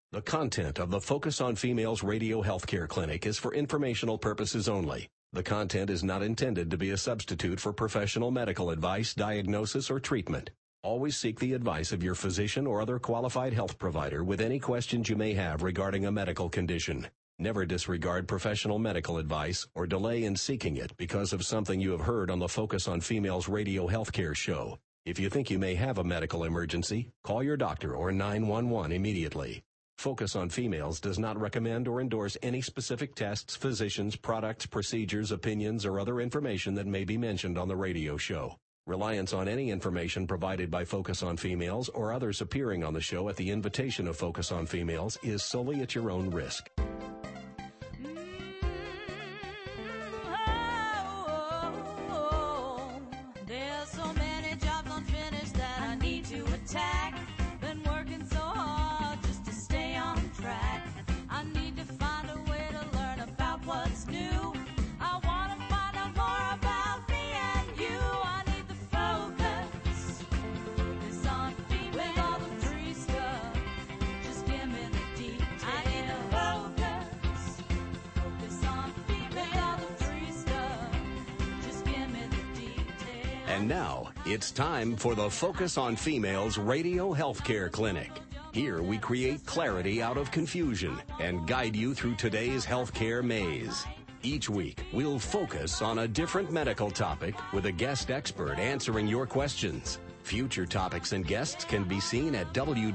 The content of the Focus on Females Radio Healthcare Clinic is for informational purposes only. The content is not intended to be a substitute for professional medical advice, diagnosis, or treatment. Always seek the advice of your physician or other qualified health provider with any questions you may have regarding a medical condition. Never disregard professional medical advice or delay in seeking it because of something you have heard on the Focus on Females Radio Healthcare show. If you think you may have a medical emergency, call your doctor or 911 immediately. Focus on Females does not recommend or endorse any specific tests, physicians, products, procedures, opinions, or other information that may be mentioned on the radio show. Reliance on any information provided by Focus on Females or others appearing on the show at the invitation of Focus on Females is solely at your own risk. There's so many jobs unfinished that I need to attack. Been working so hard just to stay on track. I need to find a way to learn about what's new. I want to find out more about me and you. I need the focus. It's on me with all the free stuff. Just give me the details. I need the focus. Focus on me with all the free stuff. Just give me the details. And now, it's time for the Focus on Females Radio Healthcare Clinic. Here we create clarity out of confusion and guide you through today's healthcare maze. Each week, we'll focus on a different medical topic with a guest expert answering your questions. Future topics and guests can be seen at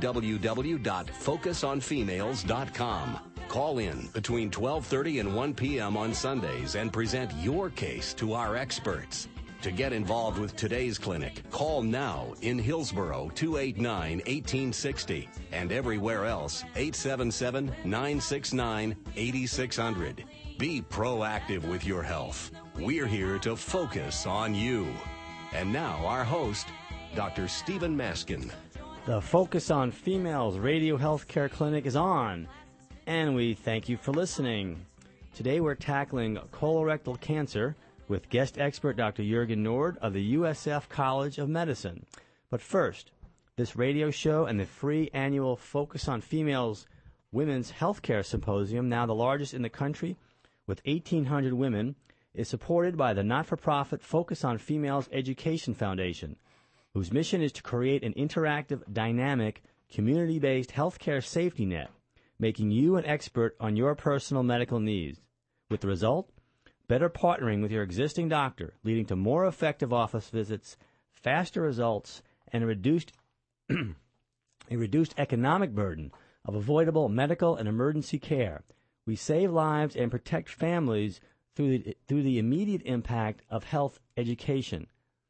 www.focusonfemales.com. Call in between 12:30 and 1 p.m. on Sundays and present your case to our experts. To get involved with today's clinic, call now in Hillsborough 289-1860 and everywhere else 877-969-8600. Be proactive with your health. We're here to focus on you. And now our host, Dr. Stephen Maskin. The Focus on Females Radio Healthcare Clinic is on, and we thank you for listening. Today we're tackling colorectal cancer with guest expert Dr. Jürgen Nord of the USF College of Medicine. But first, this radio show and the free annual Focus on Females Women's Healthcare Symposium, now the largest in the country with 1,800 women, is supported by the not-for-profit Focus on Females Education Foundation, whose mission is to create an interactive, dynamic, community-based healthcare safety net, making you an expert on your personal medical needs. With the result, better partnering with your existing doctor, leading to more effective office visits, faster results, and a reduced economic burden of avoidable medical and emergency care. We save lives and protect families through the immediate impact of health education.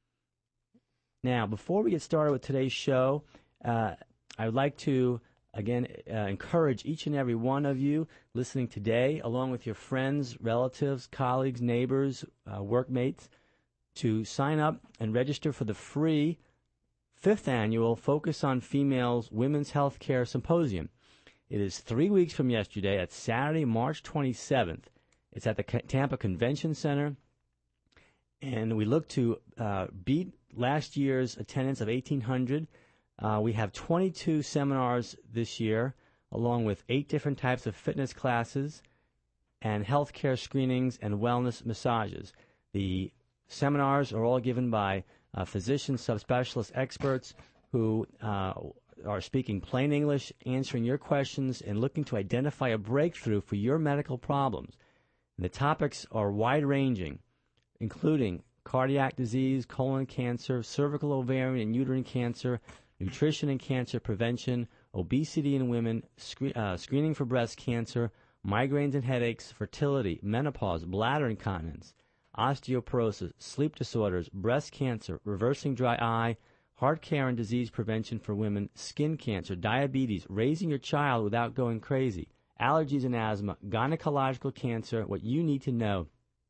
Now, before we get started with today's show, I would like to again, encourage each and every one of you listening today, along with your friends, relatives, colleagues, neighbors, workmates, to sign up and register for the free 5th Annual Focus on Females Women's Healthcare Symposium. It is 3 weeks from yesterday. It's Saturday, March 27th. It's at the Tampa Convention Center, and we look to beat last year's attendance of 1,800. We have 22 seminars this year, along with 8 different types of fitness classes and healthcare screenings and wellness massages. The seminars are all given by physicians, subspecialist experts who are speaking plain English, answering your questions, and looking to identify a breakthrough for your medical problems. And the topics are wide-ranging, including cardiac disease, colon cancer, cervical, ovarian, and uterine cancer, nutrition and cancer prevention, obesity in women, screening for breast cancer, migraines and headaches, fertility, menopause, bladder incontinence, osteoporosis, sleep disorders, breast cancer, reversing dry eye, heart care and disease prevention for women, skin cancer, diabetes, raising your child without going crazy, allergies and asthma, gynecological cancer, what you need to know,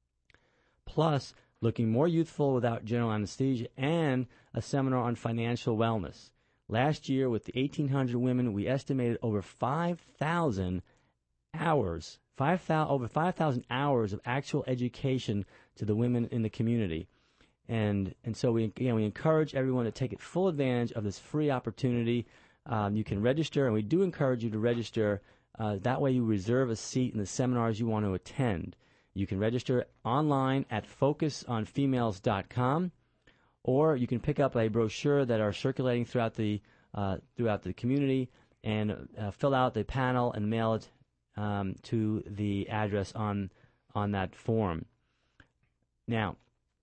plus looking more youthful without general anesthesia, and a seminar on financial wellness. Last year, with the 1,800 women, we estimated over 5,000 hours, over 5,000 hours of actual education to the women in the community. And so we encourage everyone to take full advantage of this free opportunity. You can register, and we do encourage you to register. That way you reserve a seat in the seminars you want to attend. You can register online at focusonfemales.com, or you can pick up a brochure that are circulating throughout the community and fill out the panel and mail it to the address on that form. Now,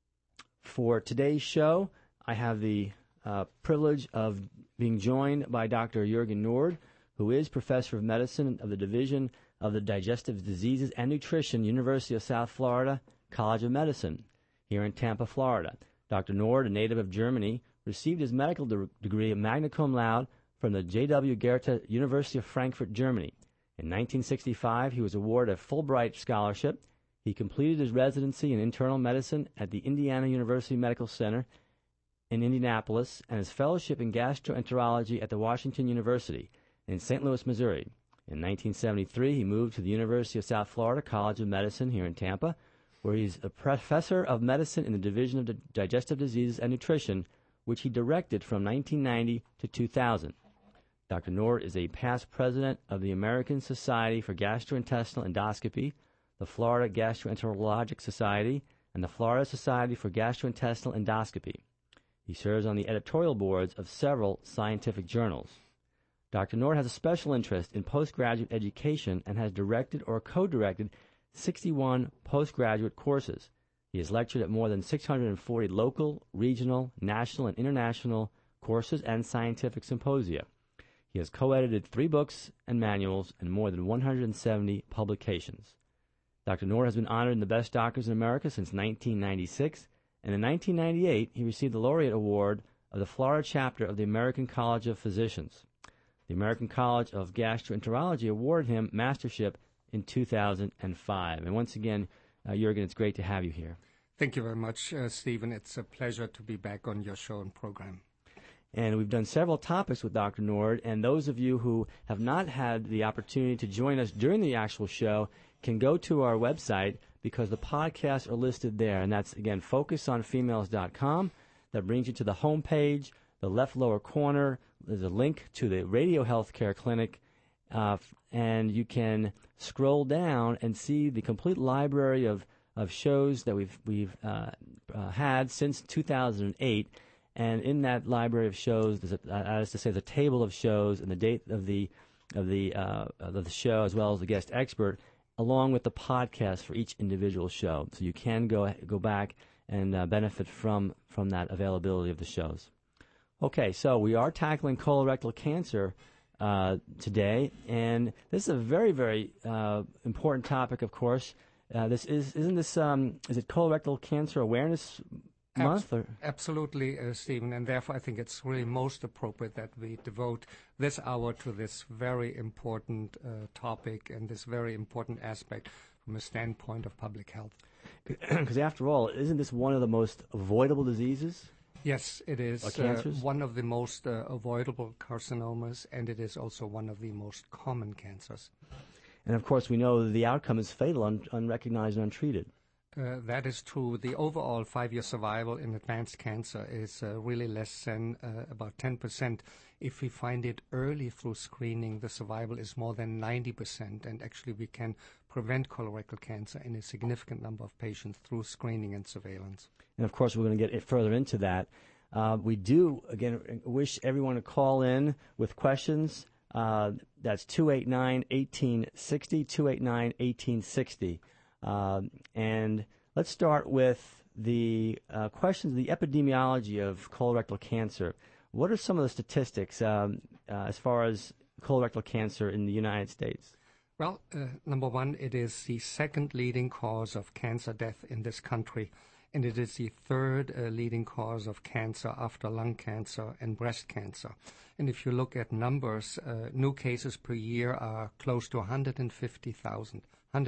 for today's show, I have the privilege of being joined by Dr. Jürgen Nord, who is Professor of Medicine of the Division of the Digestive Diseases and Nutrition, University of South Florida College of Medicine, here in Tampa, Florida. Dr. Nord, a native of Germany, received his medical degree magna cum laude from the J.W. Goethe University of Frankfurt, Germany. In 1965, he was awarded a Fulbright scholarship. He completed his residency in internal medicine at the Indiana University Medical Center in Indianapolis and his fellowship in gastroenterology at the Washington University in St. Louis, Missouri. In 1973, he moved to the University of South Florida College of Medicine here in Tampa, where he's a professor of medicine in the Division of Digestive Diseases and Nutrition, which he directed from 1990 to 2000. Dr. Nord is a past president of the American Society for Gastrointestinal Endoscopy, the Florida Gastroenterologic Society, and the Florida Society for Gastrointestinal Endoscopy. He serves on the editorial boards of several scientific journals. Dr. Nord has a special interest in postgraduate education and has directed or co-directed 61 postgraduate courses. He has lectured at more than 640 local, regional, national, and international courses and scientific symposia. He has co-edited 3 books and manuals and more than 170 publications. Dr. Nord has been honored in the Best Doctors in America since 1996, and in 1998 he received the Laureate Award of the Florida chapter of the American College of Physicians. The American College of Gastroenterology awarded him mastership in 2005. And once again, Jürgen, it's great to have you here. Thank you very much, Stephen. It's a pleasure to be back on your show and program. And we've done several topics with Dr. Nord, and those of you who have not had the opportunity to join us during the actual show can go to our website because the podcasts are listed there. And that's, again, focusonfemales.com. That brings you to the home page, the left lower corner. There's a link to the Radio Healthcare Clinic, and you can scroll down and see the complete library of shows that we've had since 2008. And in that library of shows, there's a table of shows and the date of the show, as well as the guest expert, along with the podcast for each individual show. So you can go back and benefit from that availability of the shows. Okay, so we are tackling colorectal cancer today, and this is a very, very important topic, of course. Is it Colorectal Cancer Awareness Month? Absolutely, Stephen, and therefore I think it's really most appropriate that we devote this hour to this very important topic and this very important aspect from a standpoint of public health. Because after all, isn't this one of the most avoidable diseases? Yes, it is cancers? One of the most avoidable carcinomas, and it is also one of the most common cancers. And of course, we know the outcome is fatal, unrecognized and untreated. That is true. The overall 5-year survival in advanced cancer is really less than about 10%. If we find it early through screening, the survival is more than 90%, and actually we can prevent colorectal cancer in a significant number of patients through screening and surveillance. And of course, we're going to get further into that. We do, again, wish everyone to call in with questions. That's 289-1860, 289-1860. And let's start with the questions, the epidemiology of colorectal cancer. What are some of the statistics as far as colorectal cancer in the United States? Well, number one, it is the second leading cause of cancer death in this country, and it is the third leading cause of cancer after lung cancer and breast cancer. And if you look at numbers, new cases per year are close to 150,000,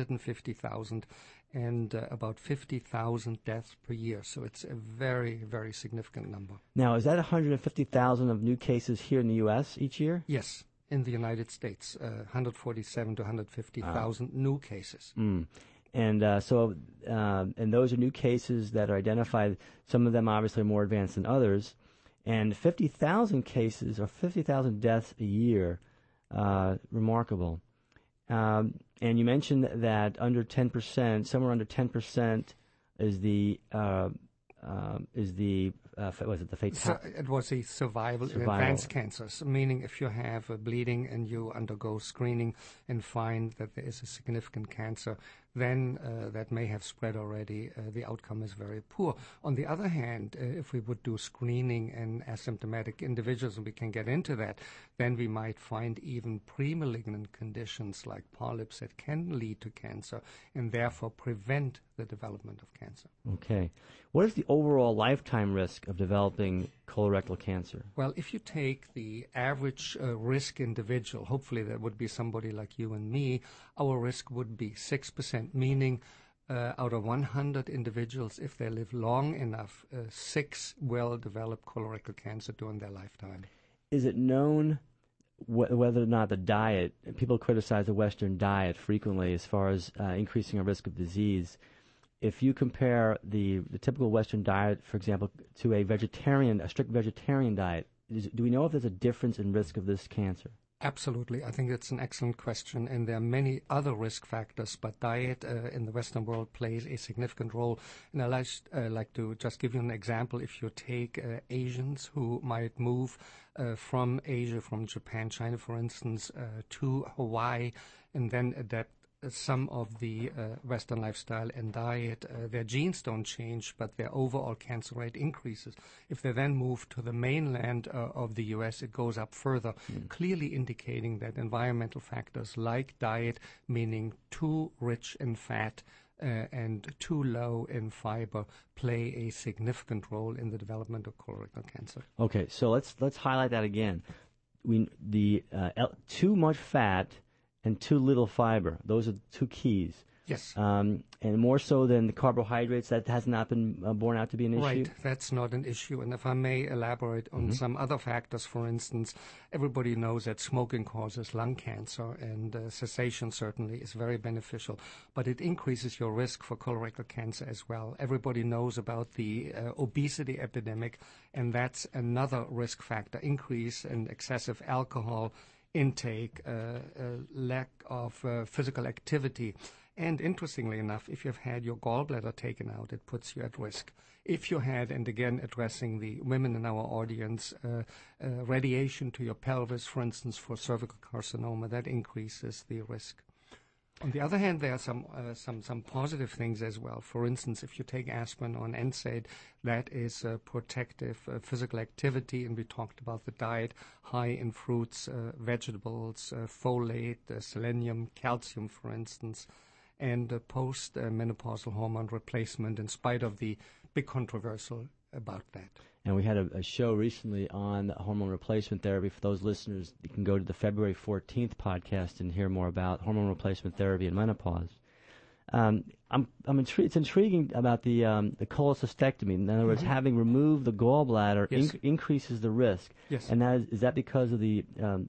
and about 50,000 deaths per year. So it's a very, very significant number. Now, is that 150,000 of new cases here in the U.S. each year? Yes, in the United States, 147 to 150,000 new cases. Mm. And and those are new cases that are identified. Some of them obviously more advanced than others. And 50,000 cases or 50,000 deaths a year, remarkable. And you mentioned that under 10%, somewhere under 10% is the was it the fatality? It was a survival in advanced cancers, meaning if you have a bleeding and you undergo screening and find that there is a significant cancer, then that may have spread already. The outcome is very poor. On the other hand, if we would do screening in asymptomatic individuals, and we can get into that, then we might find even pre-malignant conditions like polyps that can lead to cancer and therefore prevent the development of cancer. Okay. What is the overall lifetime risk of developing colorectal cancer? Well, if you take the average risk individual, hopefully that would be somebody like you and me, our risk would be 6%, meaning out of 100 individuals, if they live long enough, 6 will develop colorectal cancer during their lifetime. Is it known whether or not the diet, people criticize the Western diet frequently as far as increasing our risk of disease. If you compare the typical Western diet, for example, to a strict vegetarian diet, do we know if there's a difference in risk of this cancer? Absolutely. I think it's an excellent question, and there are many other risk factors, but diet in the Western world plays a significant role. And I'd like to just give you an example. If you take Asians who might move from Asia, from Japan, China, for instance, to Hawaii, and then adapt some of the Western lifestyle and diet, their genes don't change, but their overall cancer rate increases. If they then move to the mainland of the U.S., it goes up further, clearly indicating that environmental factors like diet, meaning too rich in fat and too low in fiber, play a significant role in the development of colorectal cancer. Okay, so let's highlight that again. Too much fat and too little fiber. Those are the two keys. Yes. And more so than the carbohydrates, that has not been borne out to be an issue? Right, that's not an issue. And if I may elaborate on some other factors, for instance, everybody knows that smoking causes lung cancer, and cessation certainly is very beneficial. But it increases your risk for colorectal cancer as well. Everybody knows about the obesity epidemic, and that's another risk factor, increase in excessive alcohol intake, lack of physical activity. And interestingly enough, if you've had your gallbladder taken out, it puts you at risk. If you had, and again addressing the women in our audience, radiation to your pelvis, for instance, for cervical carcinoma, that increases the risk. On the other hand, there are some positive things as well. For instance, if you take aspirin or an NSAID, that is protective physical activity, and we talked about the diet, high in fruits, vegetables, folate, selenium, calcium, for instance, and post-menopausal hormone replacement, in spite of the big controversial about that. And we had a show recently on hormone replacement therapy. For those listeners, you can go to the February 14th podcast and hear more about hormone replacement therapy and menopause. I'm intrigued. It's intriguing about the cholecystectomy. In other words, having removed the gallbladder increases the risk. Yes. And is that because of the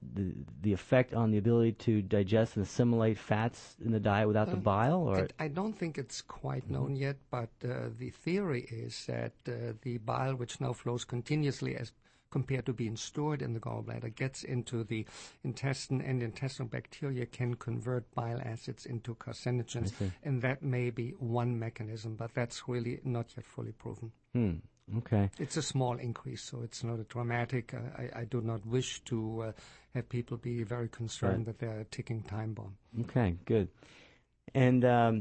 effect on the ability to digest and assimilate fats in the diet without the bile? Or I don't think it's quite known yet, but the theory is that the bile, which now flows continuously as compared to being stored in the gallbladder, gets into the intestine, and intestinal bacteria can convert bile acids into carcinogens, and that may be one mechanism, but that's really not yet fully proven. Okay. It's a small increase, so it's not a dramatic. I do not wish to have people be very concerned that they're a ticking time bomb. Okay, good. And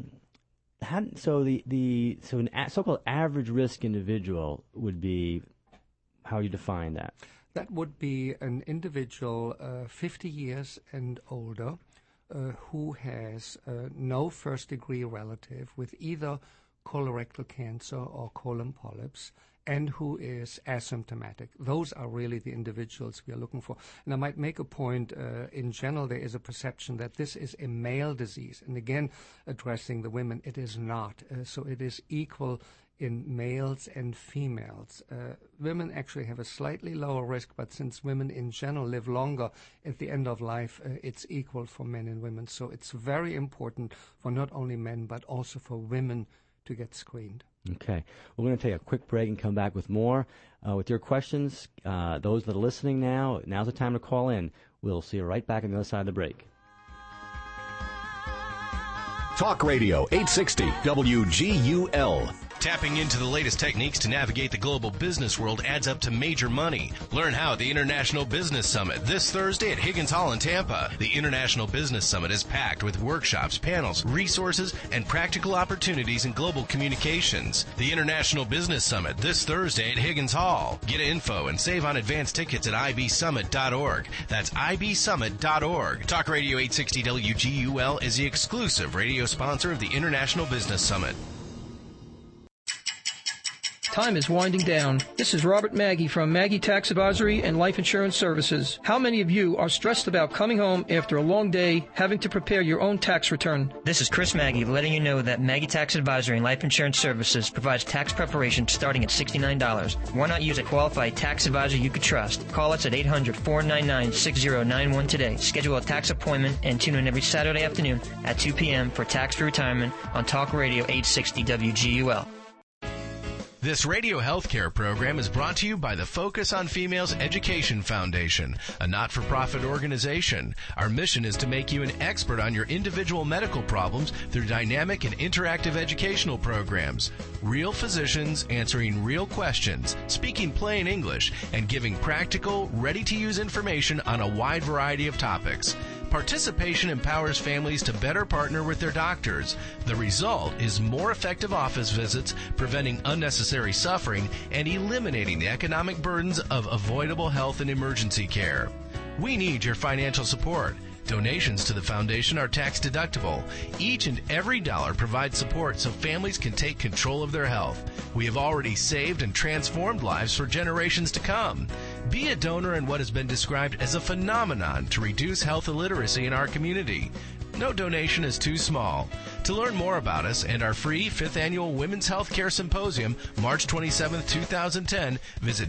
so the so-called average risk individual would be, how you define that? That would be an individual 50 years and older who has no first-degree relative with either colorectal cancer or colon polyps, and who is asymptomatic. Those are really the individuals we are looking for. And I might make a point, in general, there is a perception that this is a male disease. And again, addressing the women, it is not. So it is equal in males and females. Women actually have a slightly lower risk, but since women in general live longer at the end of life, it's equal for men and women. So it's very important for not only men, but also for women to get screened. Okay. We're going to take a quick break and come back with more with your questions. Those that are listening now, now's the time to call in. We'll see you right back on the other side of the break. Talk Radio 860 WGUL. Tapping into the latest techniques to navigate the global business world adds up to major money. Learn how at the International Business Summit this Thursday at Higgins Hall in Tampa. The International Business Summit is packed with workshops, panels, resources, and practical opportunities in global communications. The International Business Summit this Thursday at Higgins Hall. Get info and save on advance tickets at ibsummit.org. That's ibsummit.org. Talk Radio 860 WGUL is the exclusive radio sponsor of the International Business Summit. Time is winding down. This is Robert Maggie from Maggie Tax Advisory and Life Insurance Services. How many of you are stressed about coming home after a long day, having to prepare your own tax return? This is Chris Maggie letting you know that Maggie Tax Advisory and Life Insurance Services provides tax preparation starting at $69. Why not use a qualified tax advisor you could trust? Call us at 800-499-6091 today. Schedule a tax appointment and tune in every Saturday afternoon at 2 p.m. for Tax-Free Retirement on Talk Radio 860 WGUL. This radio healthcare program is brought to you by the Focus on Females Education Foundation, a not-for-profit organization. Our mission is to make you an expert on your individual medical problems through dynamic and interactive educational programs. Real physicians answering real questions, speaking plain English, and giving practical, ready-to-use information on a wide variety of topics. Participation empowers families to better partner with their doctors. The result is more effective office visits, preventing unnecessary suffering, and eliminating the economic burdens of avoidable health and emergency care. We need your financial support. Donations to the foundation are tax deductible. Each and every dollar provides support so families can take control of their health. We have already saved and transformed lives for generations to come. Be a donor in what has been described as a phenomenon to reduce health illiteracy in our community. No donation is too small. To learn more about us and our free 5th Annual Women's Healthcare Symposium, March 27, 2010, visit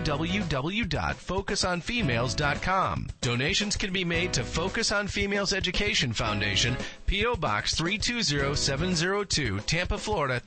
www.focusonfemales.com. Donations can be made to Focus on Females Education Foundation, P.O. Box 320702, Tampa, Florida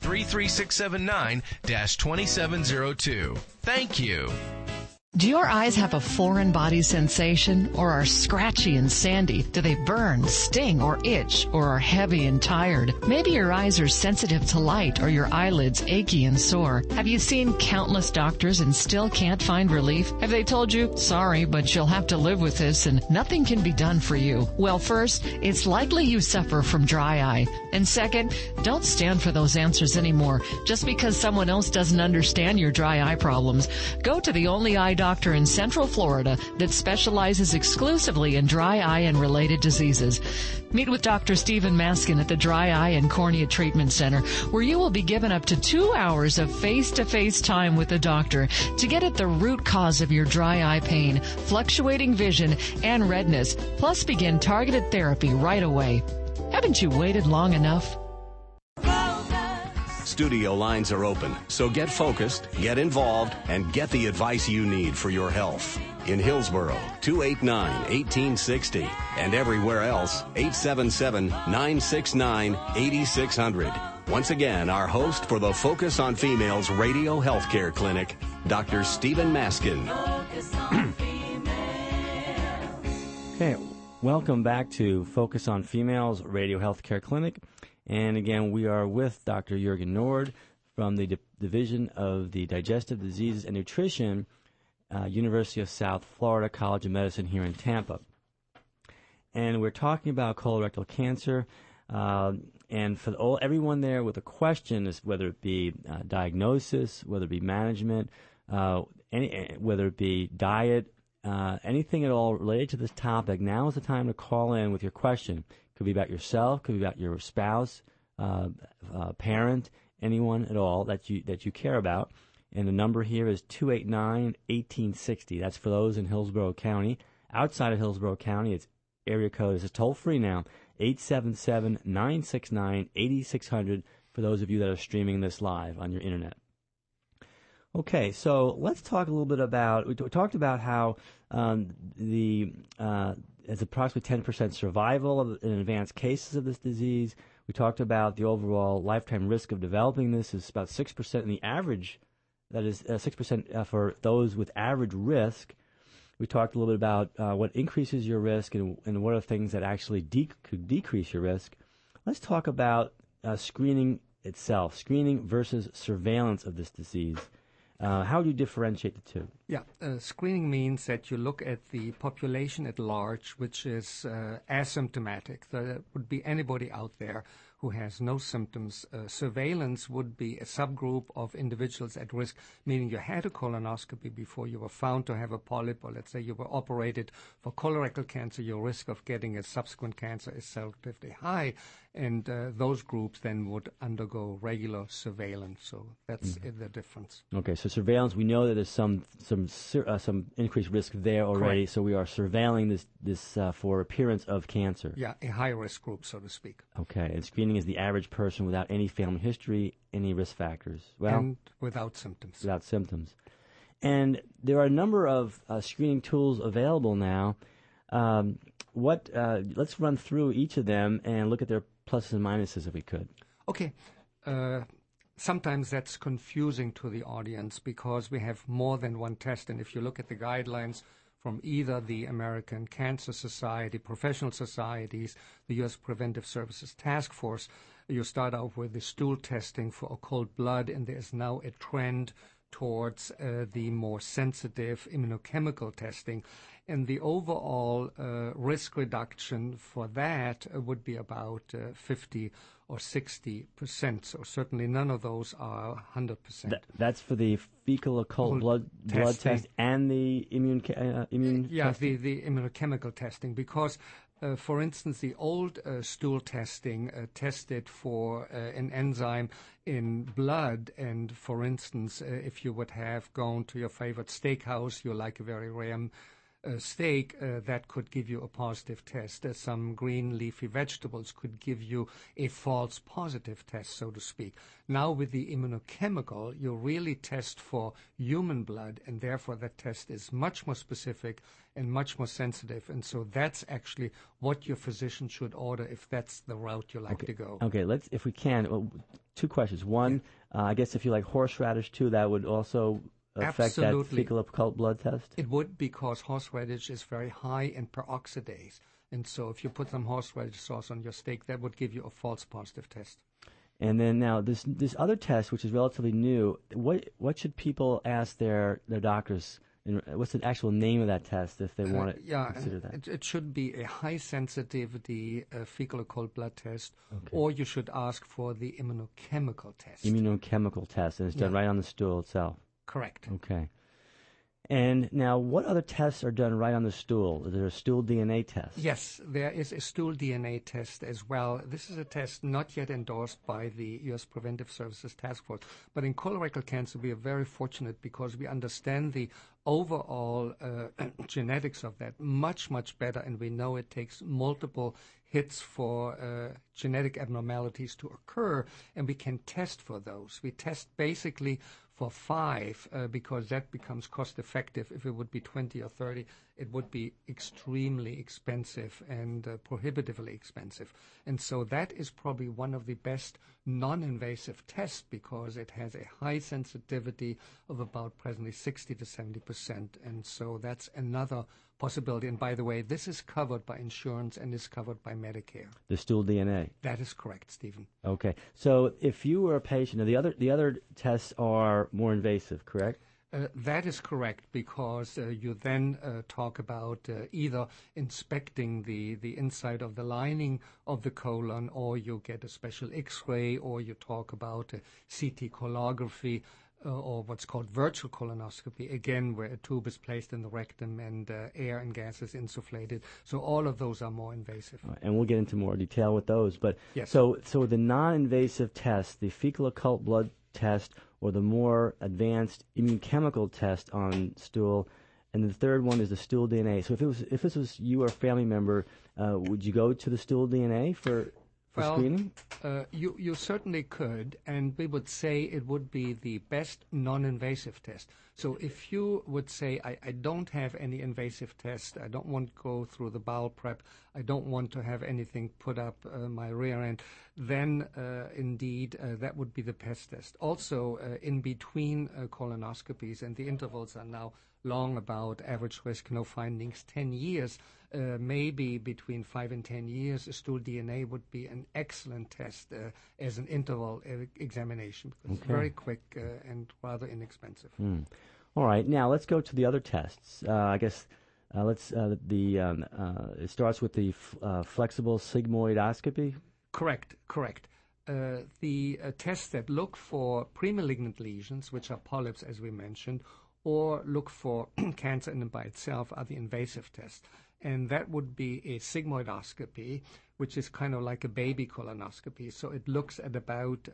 33679-2702. Thank you. Do your eyes have a foreign body sensation or are scratchy and sandy? Do they burn, sting, or itch, or are heavy and tired? Maybe your eyes are sensitive to light or your eyelids achy and sore. Have you seen countless doctors and still can't find relief? Have they told you, sorry, but you'll have to live with this and nothing can be done for you? Well, first, it's likely you suffer from dry eye. And second, don't stand for those answers anymore. Just because someone else doesn't understand your dry eye problems, go to the only eye doctor in Central Florida that specializes exclusively in dry eye and related diseases. Meet with Dr. Stephen Maskin at the Dry Eye and Cornea Treatment Center, where you will be given up to 2 hours of face-to-face time with the doctor to get at the root cause of your dry eye pain, fluctuating vision, and redness, plus begin targeted therapy right away. Haven't you waited long enough? Studio lines are open, so get focused, get involved, and get the advice you need for your health. In Hillsborough, 289-1860, and everywhere else, 877-969-8600. Once again, our host for the Focus on Females Radio Healthcare Clinic, Dr. Stephen Maskin. Okay, welcome back to Focus on Females Radio Healthcare Clinic. And again, we are with Dr. Jürgen Nord from the Division of the Digestive Diseases and Nutrition, University of South Florida College of Medicine here in Tampa. And we're talking about colorectal cancer. And for everyone there with a question, is whether it be diagnosis, whether it be management, whether it be diet, anything at all related to this topic, now is the time to call in with your question. Could be about yourself, could be about your spouse, parent, anyone at all that you care about. And the number here is 289-1860. That's for those in Hillsborough County. Outside of Hillsborough County, its area code is toll free now, 877-969-8600 for those of you that are streaming this live on your internet. Okay, so let's talk a little bit about, we talked about how It's approximately 10% survival in advanced cases of this disease. We talked about the overall lifetime risk of developing this is about 6% in the average. That is 6% for those with average risk. We talked a little bit about what increases your risk and what are things that actually could decrease your risk. Let's talk about screening itself, screening versus surveillance of this disease. How do you differentiate the two? Yeah, screening means that you look at the population at large, which is asymptomatic. There would be anybody out there who has no symptoms. Surveillance would be a subgroup of individuals at risk, meaning you had a colonoscopy before you were found to have a polyp, or let's say you were operated for colorectal cancer. Your risk of getting a subsequent cancer is relatively high, and those groups then would undergo regular surveillance. So that's the difference. Okay, so surveillance, we know that there's some increased risk there already. Correct. So we are surveilling this for appearance of cancer. Yeah, a high-risk group, so to speak. Okay, and screening is the average person without any family history, any risk factors. Well, and without symptoms. Without symptoms. And there are a number of screening tools available now. Let's run through each of them and look at their pluses and minuses if we could. Okay. Sometimes that's confusing to the audience because we have more than one test. And if you look at the guidelines from either the American Cancer Society, professional societies, the U.S. Preventive Services Task Force, you start out with the stool testing for occult blood, and there's now a trend towards the more sensitive immunochemical testing. And the overall risk reduction for that would be about 50 or 60%. So certainly none of those are 100%. That's for the fecal occult blood test and the immune yeah, testing? the immunochemical testing, because for instance, the old stool testing tested for an enzyme in blood, and for instance, if you would have gone to your favorite steakhouse, you like a very rare steak, that could give you a positive test. Some green leafy vegetables could give you a false positive test, so to speak. Now with the immunochemical, you really test for human blood, and therefore that test is much more specific and much more sensitive. And so that's actually what your physician should order if that's the route you like to go. Okay, let's, if we can, two questions. One, I guess if you like horseradish too, that would also affect Absolutely. that fecal occult blood test? It would, because horseradish is very high in peroxidase. And so if you put some horseradish sauce on your steak, that would give you a false positive test. And then now this other test, which is relatively new, what should people ask their doctors? What's the actual name of that test if they want to consider that? It should be a high sensitivity fecal occult blood test, or you should ask for the immunochemical test. Immunochemical test, and it's done right on the stool itself. Correct. Okay. And now, what other tests are done right on the stool? Is there a stool DNA test? Yes, there is a stool DNA test as well. This is a test not yet endorsed by the U.S. Preventive Services Task Force. But in colorectal cancer, we are very fortunate because we understand the overall genetics of that much, much better. And we know it takes multiple hits for genetic abnormalities to occur, and we can test for those. We test basically for 5 because that becomes cost effective. If it would be 20 or 30, it would be extremely expensive and prohibitively expensive. And so that is probably one of the best non-invasive tests because it has a high sensitivity of about presently 60 to 70%. And so that's another possibility. And by the way, this is covered by insurance and is covered by Medicare. The stool DNA. That is correct, Stephen. Okay. So if you were a patient, now the other tests are more invasive, correct? That is correct, because you then talk about either inspecting the inside of the lining of the colon, or you get a special X-ray, or you talk about CT colography, or what's called virtual colonoscopy, again, where a tube is placed in the rectum and air and gas is insufflated. So all of those are more invasive. And we'll get into more detail with those. But yes. So the non-invasive test, the fecal occult blood test, or the more advanced immunochemical test on stool, and the third one is the stool DNA. So if this was you or a family member, would you go to the stool DNA for for screening? You certainly could, and we would say it would be the best non-invasive test. So if you would say, I don't have any invasive test, I don't want to go through the bowel prep, I don't want to have anything put up my rear end, then indeed that would be the best test. Also, in between colonoscopies, and the intervals are now long, about average risk, no findings, 10 years, maybe between 5 and 10 years, stool DNA would be an excellent test as an interval examination, because it's very quick and rather inexpensive. All right, now let's go to the other tests. I guess it starts with the flexible sigmoidoscopy. Correct. The tests that look for premalignant lesions, which are polyps, as we mentioned, or look for cancer in and by itself, are the invasive tests. And that would be a sigmoidoscopy, which is kind of like a baby colonoscopy. So it looks at about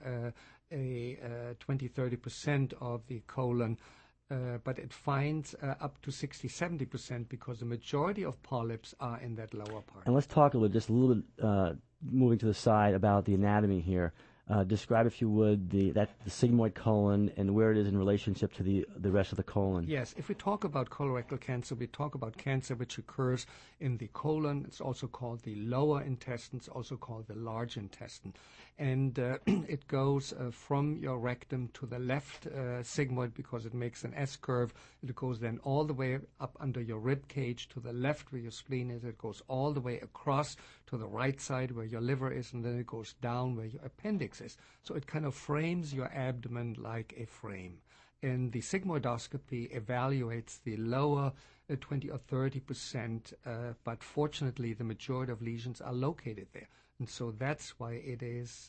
20-30% of the colon, but it finds up to 60-70% because the majority of polyps are in that lower part. And let's talk just a little bit, moving to the side, about the anatomy here. Describe, if you would, the sigmoid colon and where it is in relationship to the rest of the colon. Yes, if we talk about colorectal cancer, we talk about cancer which occurs in the colon. It's also called the lower intestine, it's also called the large intestine. And it goes from your rectum to the left sigmoid, because it makes an S-curve. It goes then all the way up under your rib cage to the left where your spleen is. It goes all the way across to the right side where your liver is, and then it goes down where your appendix is. So it kind of frames your abdomen like a frame. And the sigmoidoscopy evaluates the lower 20 or 30%, but fortunately the majority of lesions are located there. And so that's why it is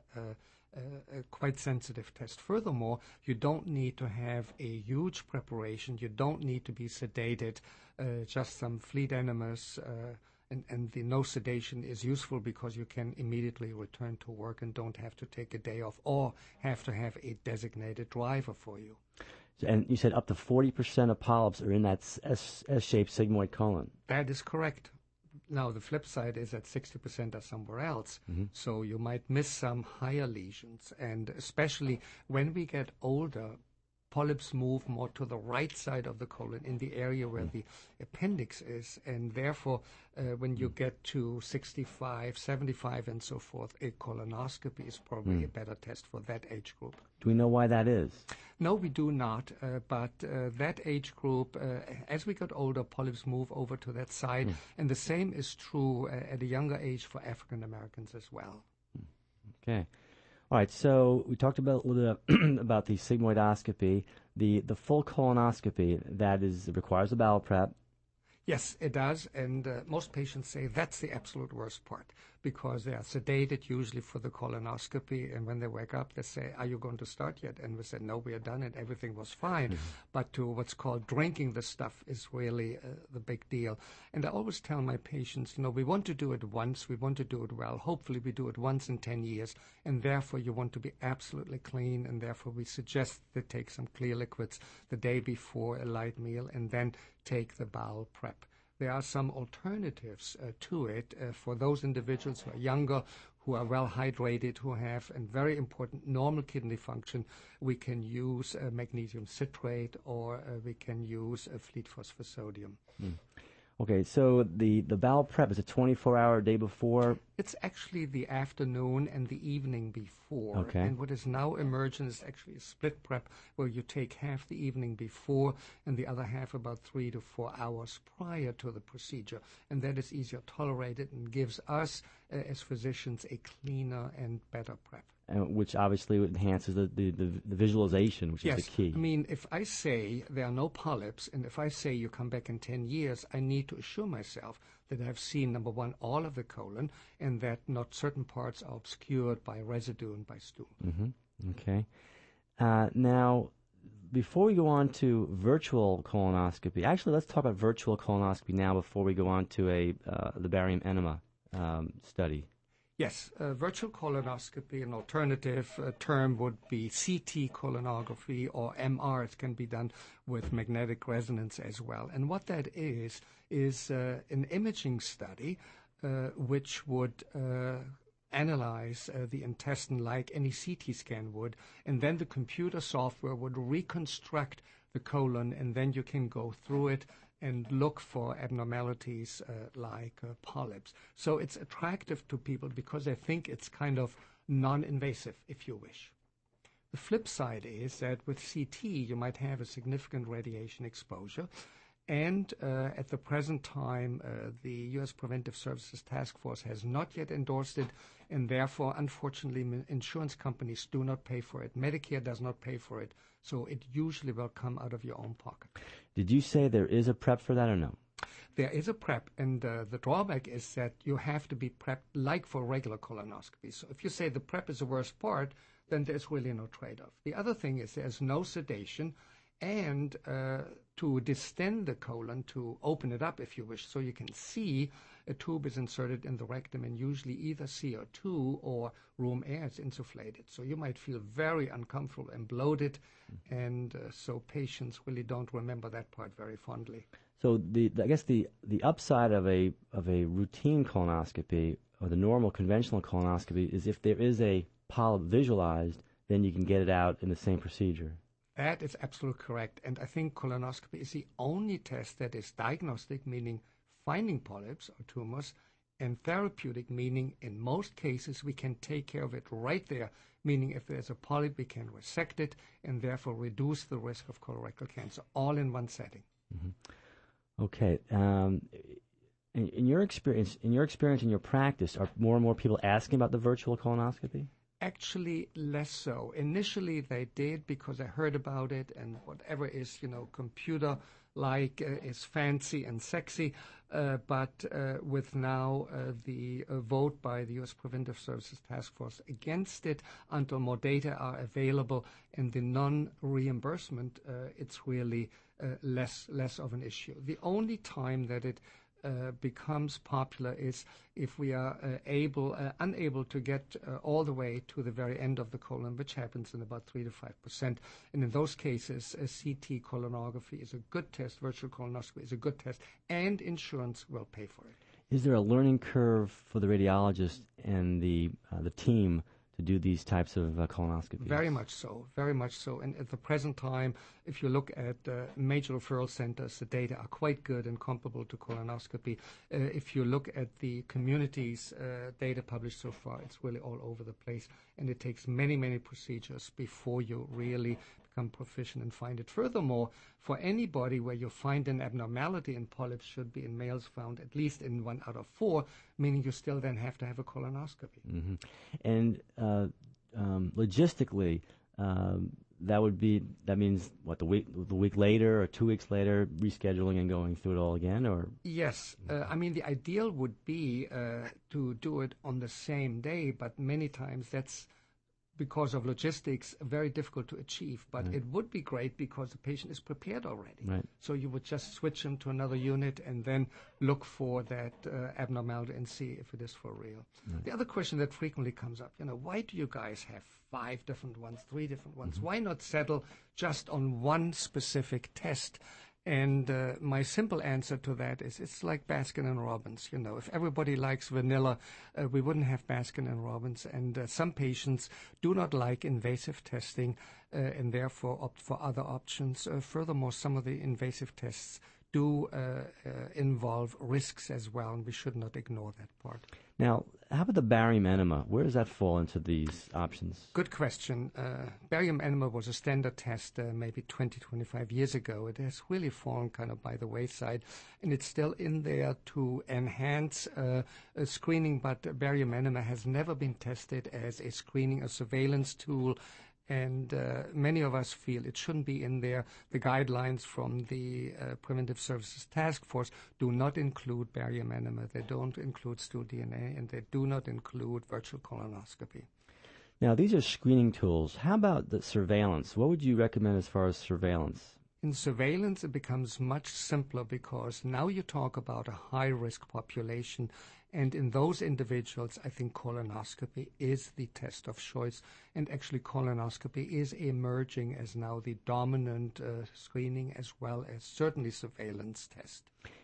a quite sensitive test. Furthermore, you don't need to have a huge preparation. You don't need to be sedated, just some fleet enemas, and the no sedation is useful because you can immediately return to work and don't have to take a day off or have to have a designated driver for you. And you said up to 40% of polyps are in that S-shaped sigmoid colon. That is correct. Now, the flip side is that 60% are somewhere else. So you might miss some higher lesions. And especially when we get older, polyps move more to the right side of the colon, in the area where the appendix is. And therefore, when you get to 65, 75, and so forth, a colonoscopy is probably a better test for that age group. Do we know why that is? No, we do not. But that age group, as we get older, polyps move over to that side. And the same is true at a younger age for African Americans as well. Okay. All right, so we talked about a little bit about the sigmoidoscopy, the full colonoscopy. That requires a bowel prep. Yes, it does, and most patients say that's the absolute worst part, because they are sedated usually for the colonoscopy, and when they wake up, they say, "Are you going to start yet?" And we said, "No, we are done, and everything was fine." But to what's called drinking the stuff is really the big deal. And I always tell my patients, we want to do it once, we want to do it well. Hopefully we do it once in 10 years, and therefore you want to be absolutely clean, and therefore we suggest they take some clear liquids the day before a light meal, and then take the bowel prep. There are some alternatives to it for those individuals who are younger, who are well hydrated, who have, and very important, normal kidney function. We can use magnesium citrate, or we can use fleet phosphosodium. Okay, so the bowel prep is a 24-hour day before? It's actually the afternoon and the evening before. Okay. And what is now emergent is actually a split prep, where you take half the evening before and the other half about 3 to 4 hours prior to the procedure. And that is easier tolerated and gives us, as physicians, a cleaner and better prep. Which obviously enhances the visualization, which is the key. I mean, if I say there are no polyps, and if I say you come back in 10 years, I need to assure myself that I've seen, number one, all of the colon, and that not certain parts are obscured by residue and by stool. Okay. Now, before we go on to virtual colonoscopy, actually, let's talk about virtual colonoscopy now before we go on to the barium enema study. Yes, virtual colonoscopy, an alternative term would be CT colonography, or MR. It can be done with magnetic resonance as well. And what that is an imaging study which would analyze the intestine like any CT scan would, and then the computer software would reconstruct the colon, and then you can go through it and look for abnormalities like polyps. So it's attractive to people because they think it's kind of non-invasive, if you wish. The flip side is that with CT, you might have a significant radiation exposure. And at the present time, the U.S. Preventive Services Task Force has not yet endorsed it, and therefore, unfortunately, insurance companies do not pay for it. Medicare does not pay for it, so it usually will come out of your own pocket. Did you say there is a PrEP for that or no? There is a PrEP, and the drawback is that you have to be prepped like for regular colonoscopy. So if you say the PrEP is the worst part, then there's really no trade-off. The other thing is there's no sedation, and to distend the colon, to open it up if you wish, so you can see, a tube is inserted in the rectum, and usually either CO2 or room air is insufflated. So you might feel very uncomfortable and bloated, and so patients really don't remember that part very fondly. So I guess the upside of a routine colonoscopy or the normal conventional colonoscopy is if there is a polyp visualized, then you can get it out in the same procedure. That is absolutely correct. And I think colonoscopy is the only test that is diagnostic, meaning finding polyps or tumors, and therapeutic, meaning in most cases we can take care of it right there, meaning if there's a polyp, we can resect it and therefore reduce the risk of colorectal cancer, all in one setting. Mm-hmm. Okay. In your experience, in your practice, are more and more people asking about the virtual colonoscopy? Actually, less so. Initially, they did because I heard about it, and whatever is, computer-like is fancy and sexy. But with now the vote by the U.S. Preventive Services Task Force against it, until more data are available and the non-reimbursement, it's really less of an issue. The only time that it becomes popular is if we are unable to get all the way to the very end of the colon, which happens in about 3 to 5%. And in those cases, a CT colonography is a good test, virtual colonoscopy is a good test, and insurance will pay for it. Is there a learning curve for the radiologist and the team to do these types of colonoscopies? Very much so, very much so. And at the present time, if you look at major referral centers, the data are quite good and comparable to colonoscopy. If you look at the community's data published so far, it's really all over the place. And it takes many, many procedures before you really become proficient and find it. Furthermore, for anybody where you find an abnormality in polyps, should be in males found at least in 1 out of 4, meaning you still then have to have a colonoscopy. Mm-hmm. And logistically, that means what, the week later or 2 weeks later, rescheduling and going through it all again, or? Yes, the ideal would be to do it on the same day, but many times that's, because of logistics, very difficult to achieve. But it would be great because the patient is prepared already. Right. So you would just switch him to another unit and then look for that abnormality and see if it is for real. Right. The other question that frequently comes up, why do you guys have 5 different ones, 3 different ones? Mm-hmm. Why not settle just on one specific test? And my simple answer to that is it's like Baskin and Robbins. If everybody likes vanilla, we wouldn't have Baskin and Robbins. And some patients do not like invasive testing and therefore opt for other options. Furthermore, some of the invasive tests do involve risks as well, and we should not ignore that part. Now, how about the barium enema? Where does that fall into these options? Good question. Barium enema was a standard test maybe 20, 25 years ago. It has really fallen kind of by the wayside, and it's still in there to enhance screening, but barium enema has never been tested as a screening, a surveillance tool. And many of us feel it shouldn't be in there. The guidelines from the Preventive Services Task Force do not include barium enema. They don't include stool DNA, and they do not include virtual colonoscopy. Now, these are screening tools. How about the surveillance? What would you recommend as far as surveillance? In surveillance, it becomes much simpler because now you talk about a high-risk population. And in those individuals, I think colonoscopy is the test of choice. And actually, colonoscopy is emerging as now the dominant screening as well as certainly surveillance test.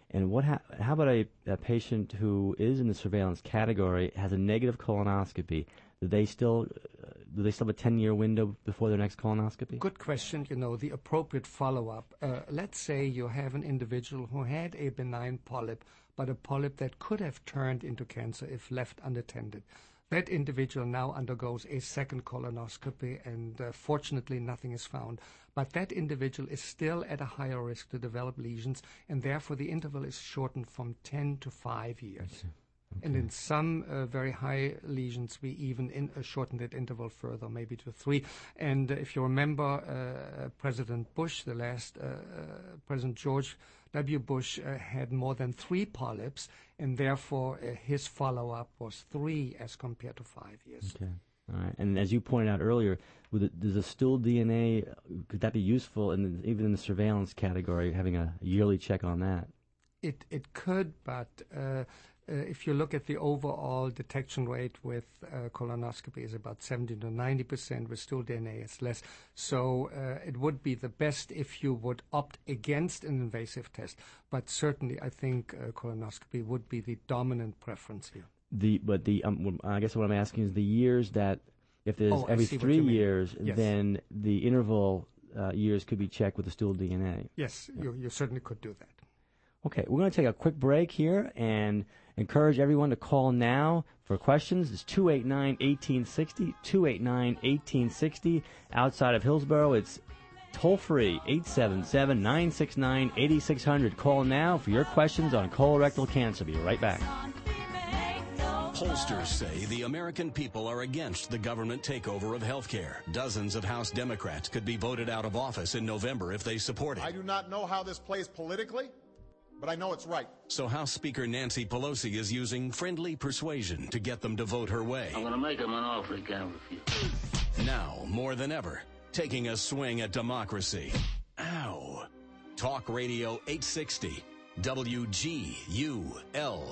And how about a patient who is in the surveillance category, has a negative colonoscopy? Do they still have a 10-year window before their next colonoscopy? Good question. The appropriate follow-up. Let's say you have an individual who had a benign polyp, but a polyp that could have turned into cancer if left unattended. That individual now undergoes a second colonoscopy, and fortunately nothing is found. But that individual is still at a higher risk to develop lesions, and therefore the interval is shortened from 10 to 5 years. Okay. And in some very high lesions, we even shortened that interval further, maybe to 3. And if you remember, President Bush, the last President George W. Bush had more than 3 polyps, and therefore his follow-up was 3 as compared to 5 years. Okay. All right. And as you pointed out earlier, does the stool DNA, could that be useful even in the surveillance category, having a yearly check on that? It could, but if you look at the overall detection rate with colonoscopy is about 70 to 90%, with stool DNA it's less. So it would be the best if you would opt against an invasive test. But certainly I think colonoscopy would be the dominant preference here. I guess what I'm asking is the years that, if there's every 3 years, yes, then the interval years could be checked with the stool DNA. Yes, yeah. You certainly could do that. Okay, we're going to take a quick break here and encourage everyone to call now for questions. It's 289-1860, 289-1860. Outside of Hillsborough, it's toll-free, 877-969-8600. Call now for your questions on colorectal cancer. Be right back. Pollsters say the American people are against the government takeover of health care. Dozens of House Democrats could be voted out of office in November if they support it. I do not know how this plays politically, but I know it's right. So House Speaker Nancy Pelosi is using friendly persuasion to get them to vote her way. I'm going to make them an offer they can't refuse. Now, more than ever, taking a swing at democracy. Ow. Talk Radio 860, WGUL.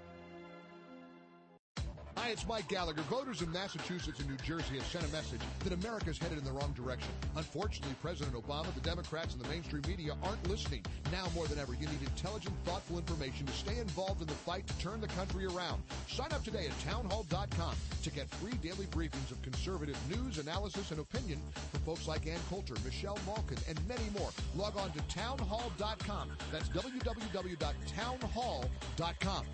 Hi, it's Mike Gallagher. Voters in Massachusetts and New Jersey have sent a message that America's headed in the wrong direction. Unfortunately, President Obama, the Democrats, and the mainstream media aren't listening. Now more than ever, you need intelligent, thoughtful information to stay involved in the fight to turn the country around. Sign up today at townhall.com to get free daily briefings of conservative news, analysis, and opinion from folks like Ann Coulter, Michelle Malkin, and many more. Log on to townhall.com. That's www.townhall.com.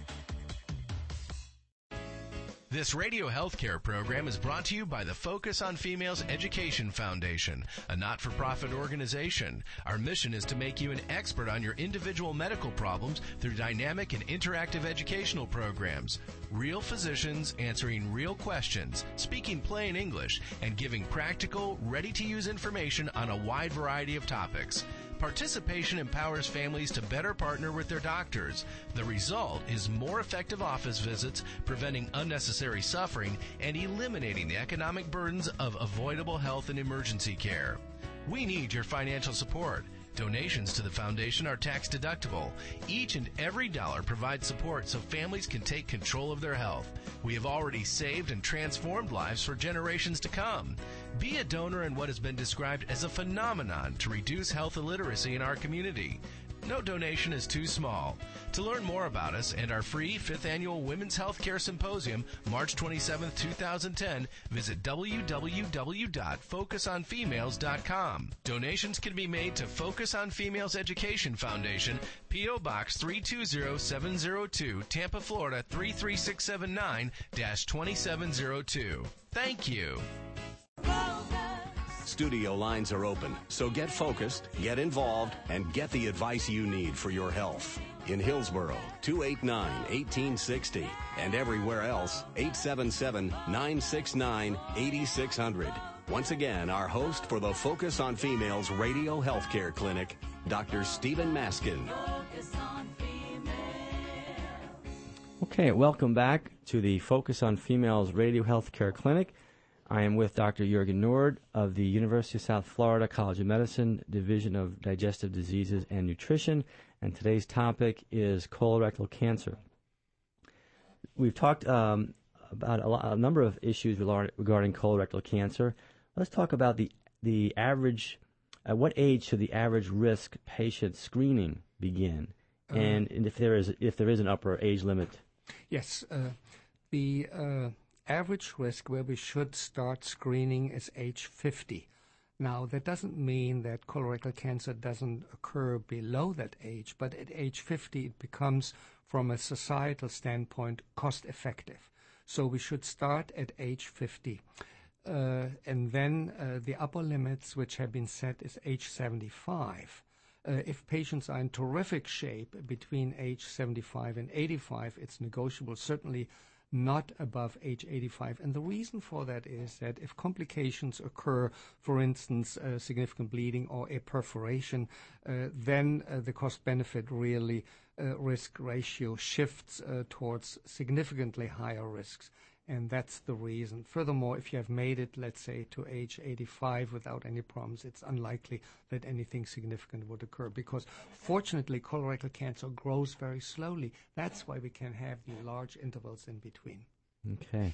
This radio healthcare program is brought to you by the Focus on Females Education Foundation, a not-for-profit organization. Our mission is to make you an expert on your individual medical problems through dynamic and interactive educational programs. Real physicians answering real questions, speaking plain English, and giving practical, ready-to-use information on a wide variety of topics. Participation empowers families to better partner with their doctors. The result is more effective office visits, preventing unnecessary suffering, and eliminating the economic burdens of avoidable health and emergency care. We need your financial support. Donations to the foundation are tax deductible. Each and every dollar provides support so families can take control of their health. We have already saved and transformed lives for generations to come. Be a donor in what has been described as a phenomenon to reduce health illiteracy in our community. No donation is too small. To learn more about us and our free 5th Annual Women's Healthcare Symposium, March 27, 2010, visit www.focusonfemales.com. Donations can be made to Focus on Females Education Foundation, P.O. Box 320702, Tampa, Florida 33679-2702. Thank you. Studio lines are open, so get focused, get involved, and get the advice you need for your health. In Hillsborough, 289-1860, and everywhere else, 877-969-8600. Once again, our host for the Focus on Females Radio Healthcare Clinic, Dr. Stephen Maskin. Okay, welcome back to the Focus on Females Radio Healthcare Clinic. I am with Dr. Jürgen Nord of the University of South Florida College of Medicine, Division of Digestive Diseases and Nutrition, and today's topic is colorectal cancer. We've talked about a number of issues regarding colorectal cancer. Let's talk about the average, at what age should the average risk patient screening begin? And if there is an upper age limit? Yes. The average risk where we should start screening is age 50. Now, that doesn't mean that colorectal cancer doesn't occur below that age, but at age 50 it becomes, from a societal standpoint, cost-effective. So we should start at age 50. And then the upper limits, which have been set, is age 75. If patients are in terrific shape between age 75 and 85, it's negotiable, certainly not above age 85. And the reason for that is that if complications occur, for instance, significant bleeding or a perforation, then the cost-benefit really risk ratio shifts towards significantly higher risks. And that's the reason. Furthermore, if you have made it, let's say, to age 85 without any problems, it's unlikely that anything significant would occur because, fortunately, colorectal cancer grows very slowly. That's why we can have the large intervals in between. Okay.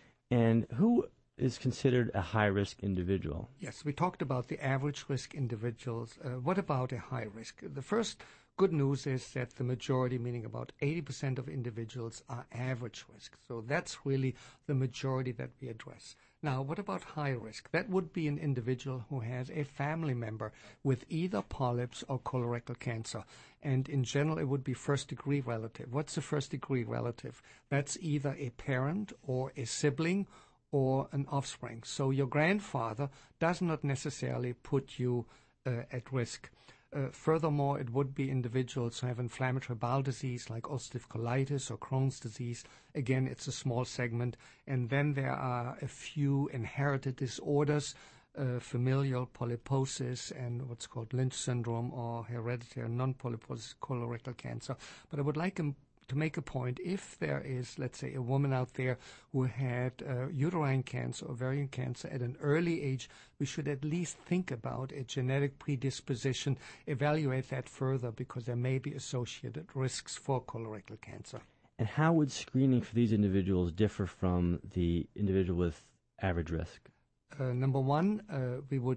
And who is considered a high-risk individual? Yes, we talked about the average risk individuals. What about a high risk? The first good news is that the majority, meaning about 80% of individuals, are average risk. So that's really the majority that we address. Now, what about high risk? That would be an individual who has a family member with either polyps or colorectal cancer. And in general, it would be first-degree relative. What's a first-degree relative? That's either a parent or a sibling or an offspring. So your grandfather does not necessarily put you at risk. Furthermore, it would be individuals who have inflammatory bowel disease like ulcerative colitis or Crohn's disease. Again, it's a small segment. And then there are a few inherited disorders, familial polyposis and what's called Lynch syndrome or hereditary non-polyposis colorectal cancer. But I would like to make a point, if there is, let's say, a woman out there who had uterine cancer, ovarian cancer at an early age, we should at least think about a genetic predisposition, evaluate that further because there may be associated risks for colorectal cancer. And how would screening for these individuals differ from the individual with average risk? Number one, we would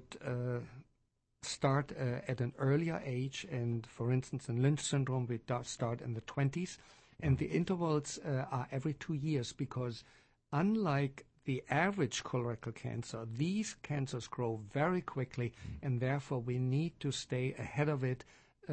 start at an earlier age, and for instance, in Lynch syndrome, we start in the 20s. And the intervals are every 2 years because unlike the average colorectal cancer, these cancers grow very quickly, and therefore we need to stay ahead of it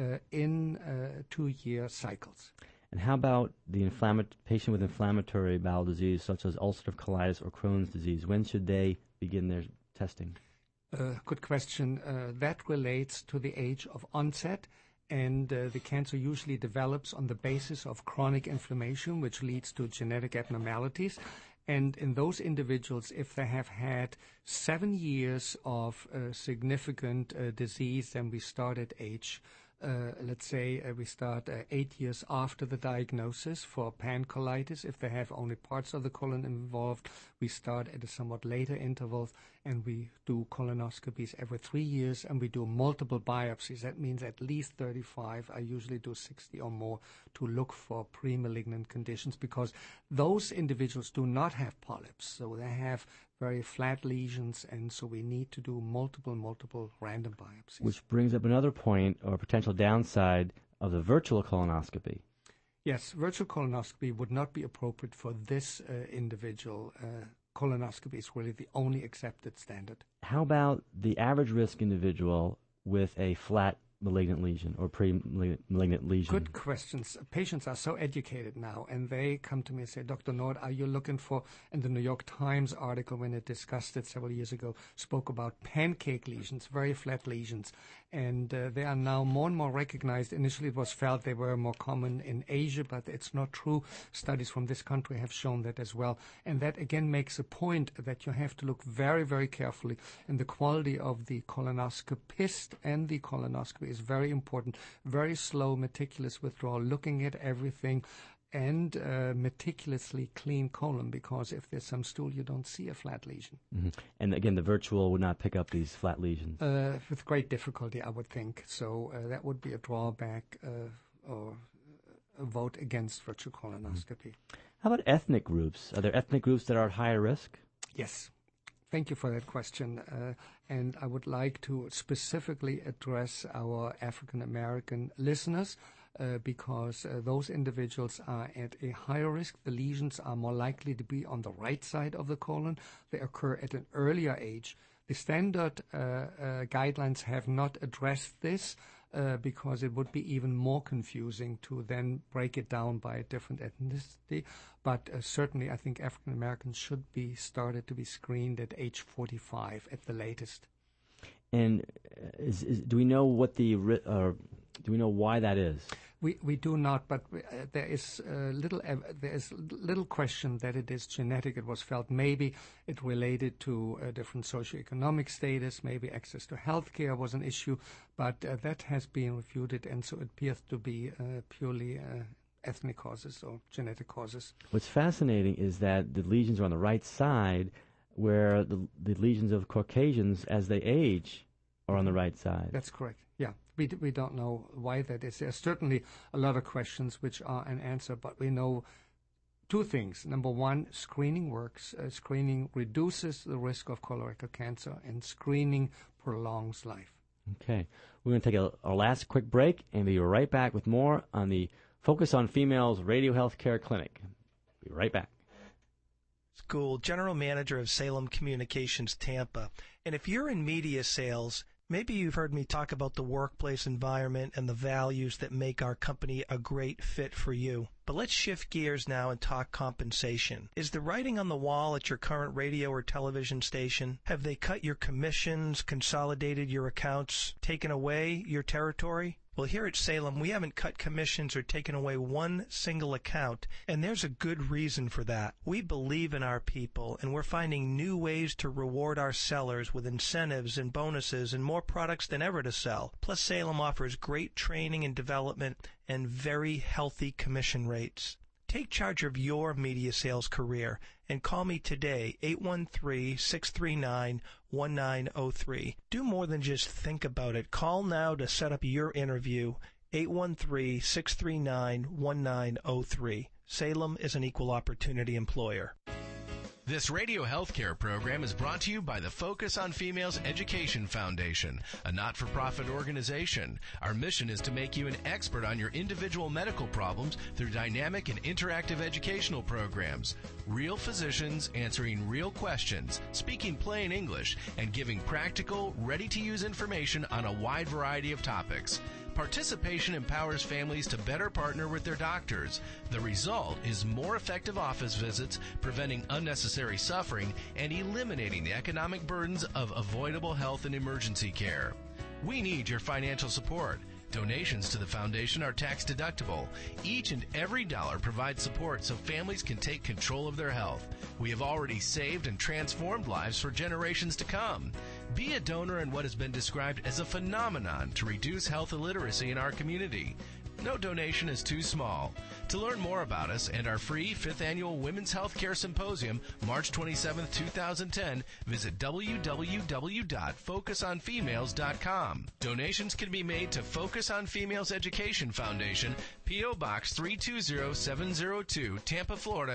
in 2-year cycles. And how about the patient with inflammatory bowel disease, such as ulcerative colitis or Crohn's disease? When should they begin their testing? Good question. That relates to the age of onset. And the cancer usually develops on the basis of chronic inflammation, which leads to genetic abnormalities. And in those individuals, if they have had 7 years of significant disease, then we start at age, let's say we start 8 years after the diagnosis for pancolitis. If they have only parts of the colon involved, we start at a somewhat later interval, and we do colonoscopies every 3 years, and we do multiple biopsies. That means at least 35. I usually do 60 or more to look for pre-malignant conditions because those individuals do not have polyps. So they have very flat lesions, and so we need to do multiple random biopsies. Which brings up another point or potential downside of the virtual colonoscopy. Yes, virtual colonoscopy would not be appropriate for this individual. Colonoscopy is really the only accepted standard. How about the average risk individual with a flat malignant lesion or pre-malignant lesion? Good questions. Patients are so educated now, and they come to me and say, Dr. Nord, are you looking for, and the New York Times article, when it discussed it several years ago, spoke about pancake lesions, very flat lesions, and they are now more and more recognized. Initially it was felt they were more common in Asia, but it's not true. Studies from this country have shown that as well, and that again makes a point that you have to look very, very carefully, and the quality of the colonoscopist and the colonoscopy is very important. Very slow, meticulous withdrawal, looking at everything, and meticulously clean colon, because if there's some stool, you don't see a flat lesion. Mm-hmm. And again, the virtual would not pick up these flat lesions? With great difficulty, I would think. So that would be a drawback or a vote against virtual colonoscopy. How about ethnic groups? Are there ethnic groups that are at higher risk? Yes. Thank you for that question. And I would like to specifically address our African American listeners. because those individuals are at a higher risk. The lesions are more likely to be on the right side of the colon. They occur at an earlier age. The standard guidelines have not addressed this because it would be even more confusing to then break it down by a different ethnicity. But certainly I think African Americans should be started to be screened at age 45 at the latest. And do we know what do we know why that is? We do not, but there is little question that it is genetic. It was felt maybe it related to a different socioeconomic status, maybe access to health care was an issue, but that has been refuted, and so it appears to be purely ethnic causes or genetic causes. What's fascinating is that the lesions are on the right side, where the lesions of Caucasians, as they age, are on the right side. That's correct, yeah. We don't know why that is. There's certainly a lot of questions which are unanswered, but we know two things. Number one, screening works. Screening reduces the risk of colorectal cancer, and screening prolongs life. Okay. We're going to take our last quick break and be right back with more on the Focus on Females Radio Health Care Clinic. Be right back. School, General Manager of Salem Communications Tampa. And if you're in media sales, maybe you've heard me talk about the workplace environment and the values that make our company a great fit for you. But let's shift gears now and talk compensation. Is the writing on the wall at your current radio or television station? Have they cut your commissions, consolidated your accounts, taken away your territory? Well, here at Salem, we haven't cut commissions or taken away one single account, and there's a good reason for that. We believe in our people, and we're finding new ways to reward our sellers with incentives and bonuses and more products than ever to sell. Plus, Salem offers great training and development and very healthy commission rates. Take charge of your media sales career and call me today, 813-639-1903. Do more than just think about it. Call now to set up your interview, 813-639-1903. Salem is an equal opportunity employer. This radio healthcare program is brought to you by the Focus on Females Education Foundation, a not-for-profit organization. Our mission is to make you an expert on your individual medical problems through dynamic and interactive educational programs. Real physicians answering real questions, speaking plain English, and giving practical, ready-to-use information on a wide variety of topics. Participation empowers families to better partner with their doctors. The result is more effective office visits, preventing unnecessary suffering, and eliminating the economic burdens of avoidable health and emergency care. We need your financial support. Donations to the foundation are tax deductible. Each and every dollar provides support so families can take control of their health. We have already saved and transformed lives for generations to come. Be a donor in what has been described as a phenomenon to reduce health illiteracy in our community. No donation is too small. To learn more about us and our free 5th Annual Women's Healthcare Symposium, March 27, 2010, visit www.focusonfemales.com. Donations can be made to Focus on Females Education Foundation, P.O. Box 320702, Tampa, Florida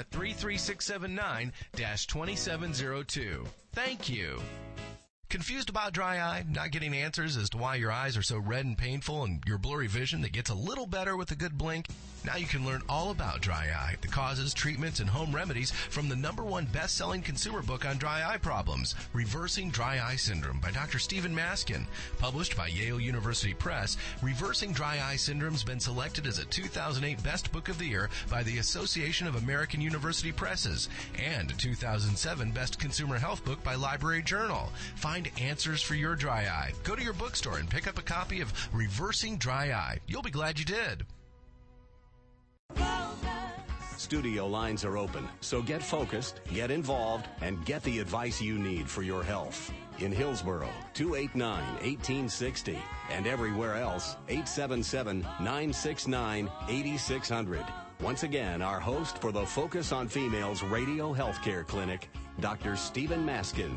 33679-2702. Thank you. Confused about dry eye? Not getting answers as to why your eyes are so red and painful and your blurry vision that gets a little better with a good blink? Now you can learn all about dry eye, the causes, treatments, and home remedies from the #1 best-selling consumer book on dry eye problems, Reversing Dry Eye Syndrome by Dr. Stephen Maskin. Published by Yale University Press, Reversing Dry Eye Syndrome has been selected as a 2008 Best Book of the Year by the Association of American University Presses and a 2007 Best Consumer Health Book by Library Journal. Find answers for your dry eye. Go to your bookstore and pick up a copy of Reversing Dry Eye. You'll be glad you did. Studio lines are open, so get focused, get involved, and get the advice you need for your health. In Hillsborough, 289-1860, and everywhere else, 877-969-8600. Once again, our host for the Focus on Females Radio Healthcare Clinic, Dr. Stephen Maskin.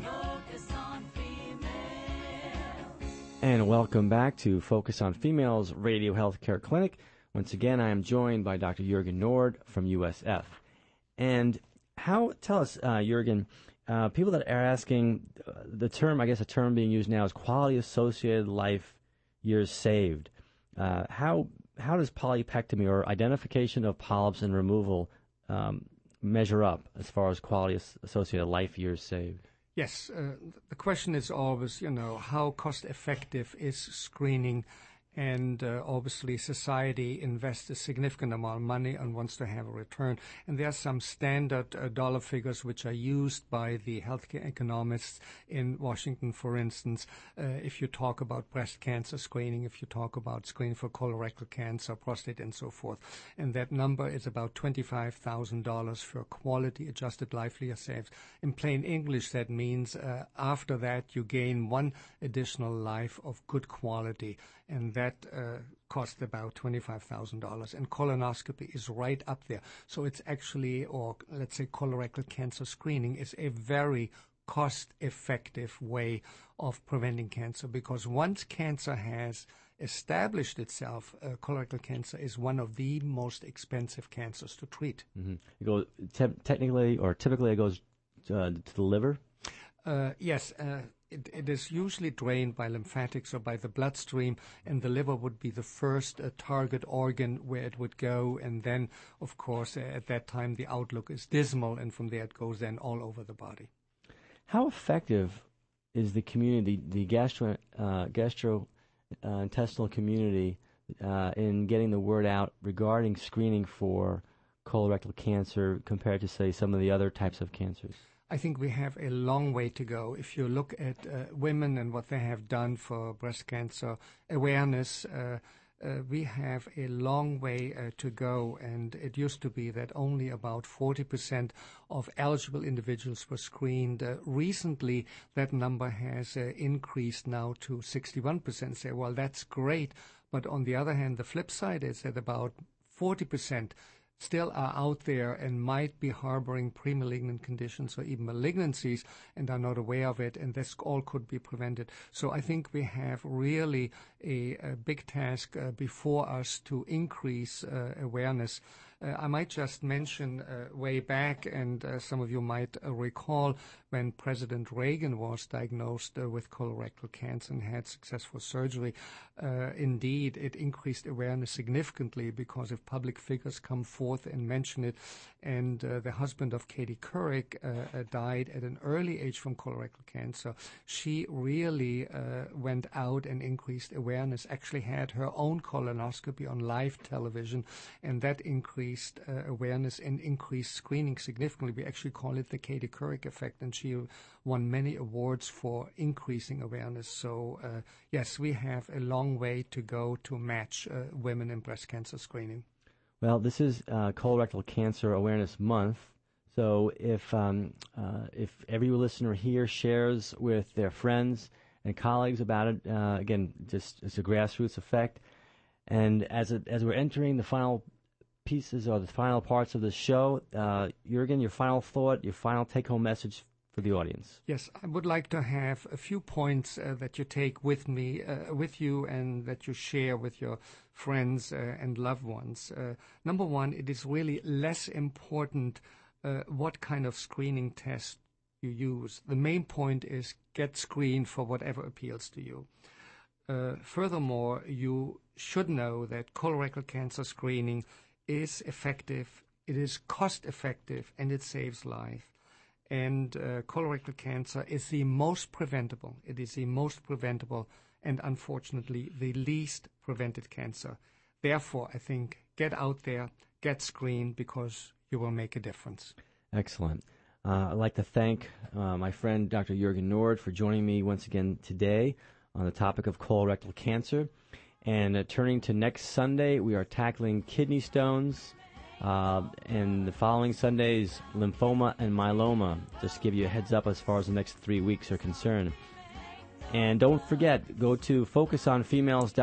And welcome back to Focus on Females Radio Healthcare Clinic. Once again, I am joined by Dr. Jürgen Nord from USF. And tell us, Jürgen, people that are asking the term, I guess a term being used now is quality associated life years saved. How how does polypectomy or identification of polyps and removal measure up as far as quality associated life years saved? Yes, the question is always, how cost-effective is screening? And obviously society invests a significant amount of money and wants to have a return. And there are some standard dollar figures which are used by the healthcare economists in Washington, for instance. If you talk about breast cancer screening, if you talk about screening for colorectal cancer, prostate, and so forth. And that number is about $25,000 for quality adjusted life year saved. In plain English, that means after that you gain one additional life of good quality. And that cost about $25,000. And colonoscopy is right up there. So it's actually, or let's say colorectal cancer screening is a very cost-effective way of preventing cancer, because once cancer has established itself, colorectal cancer is one of the most expensive cancers to treat. Mm-hmm. It goes technically or typically it goes to the liver? Yes. It is usually drained by lymphatics or by the bloodstream, and the liver would be the first target organ where it would go. And then, of course, at that time, the outlook is dismal, and from there it goes then all over the body. How effective is the community, the gastrointestinal community, in getting the word out regarding screening for colorectal cancer compared to, say, some of the other types of cancers? I think we have a long way to go. If you look at women and what they have done for breast cancer awareness, we have a long way to go. And it used to be that only about 40% of eligible individuals were screened. Recently, that number has increased now to 61%. Say, well, that's great. But on the other hand, the flip side is that about 40% still are out there and might be harboring pre-malignant conditions or even malignancies and are not aware of it, and this all could be prevented. So I think we have really a big task before us to increase awareness. I might just mention way back, and some of you might recall, when President Reagan was diagnosed with colorectal cancer and had successful surgery, indeed, it increased awareness significantly, because if public figures come forth and mention it, and the husband of Katie Couric died at an early age from colorectal cancer, she really went out and increased awareness, actually had her own colonoscopy on live television, and that increased awareness and increased screening significantly. We actually call it the Katie Couric effect, and she won many awards for increasing awareness. So, yes, we have a long way to go to match women in breast cancer screening. Well, this is Colorectal Cancer Awareness Month, so if every listener here shares with their friends and colleagues about it, again, just it's a grassroots effect. And as we're entering the final pieces or the final parts of the show, Jürgen, your final thought, your final take-home message for the audience. Yes, I would like to have a few points that you take with you, and that you share with your friends and loved ones. Number one, it is really less important what kind of screening test you use. The main point is get screened for whatever appeals to you. Furthermore, you should know that colorectal cancer screening is effective, it is cost-effective, and it saves life. And colorectal cancer is the most preventable. It is the most preventable and, unfortunately, the least prevented cancer. Therefore, I think, get out there, get screened, because you will make a difference. Excellent. I'd like to thank my friend Dr. Jürgen Nord for joining me once again today on the topic of colorectal cancer. And turning to next Sunday, we are tackling kidney stones. And the following Sundays, lymphoma and myeloma. Just to give you a heads up as far as the next 3 weeks are concerned. And don't forget, go to focusonfemales.com.